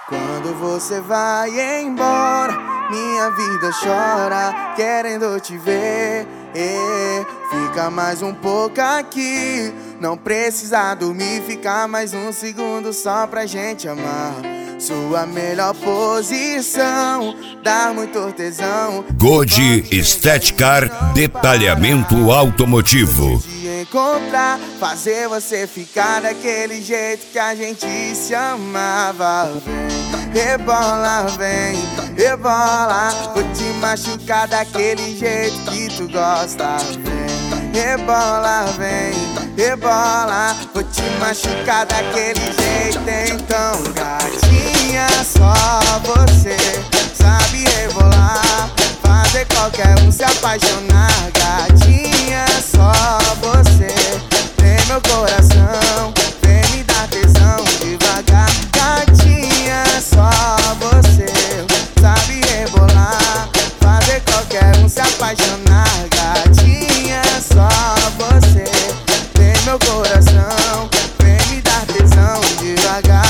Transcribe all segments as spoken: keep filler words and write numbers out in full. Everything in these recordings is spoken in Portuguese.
Quando você vai embora, minha vida chora, querendo te ver. E fica mais um pouco aqui, não precisa dormir, ficar mais um segundo só pra gente amar. Sua melhor posição, dá muito tesão. Godi Estética, detalhamento automotivo. De encontrar, fazer você ficar daquele jeito que a gente se amava. Vem, rebola, vem, rebola, vou te machucar daquele jeito que tu gosta. Vem, rebola, vem, rebola, vou te machucar daquele jeito. Então, gatinha, só você sabe rebolar, fazer qualquer um se apaixonar. Gatinha, só você tem meu coração, vem me dar tesão devagar. Gatinha, só você sabe rebolar, fazer qualquer um se apaixonar. Gatinha, só você tem meu coração, vem me dar tesão devagar.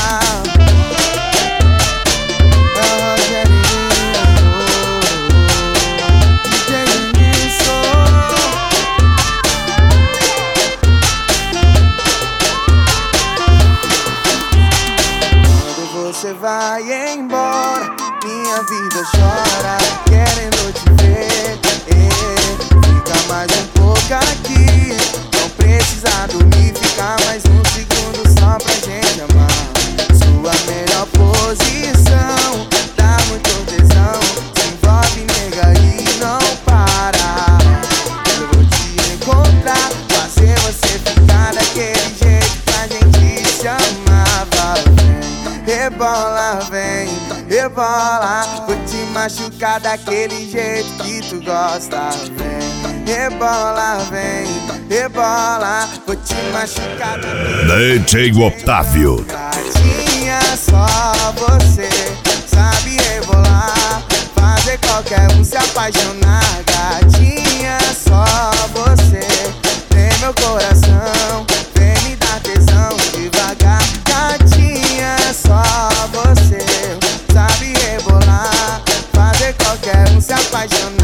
Você vai embora, minha vida chora, querendo te ver. E fica mais um pouco aqui, não precisa dormir, ficar mais um segundo só pra gente amar. Sua melhor posição, dá muito tesão, se envolve, nega, e não para. Eu vou te encontrar, fazer você ficar daquele jeito que a gente se amava. Rebola, vem, rebola, vou te machucar daquele jeito que tu gosta. Vem, rebola, vem, rebola, vou te machucar daquele D J Otávio. Gatinha, só você sabe rebolar, fazer qualquer um se apaixonar. Gatinha, só você tem meu coração, vem me dar tesão devagar. Gatinha, só você sabe rebolar, fazer qualquer um se apaixonar.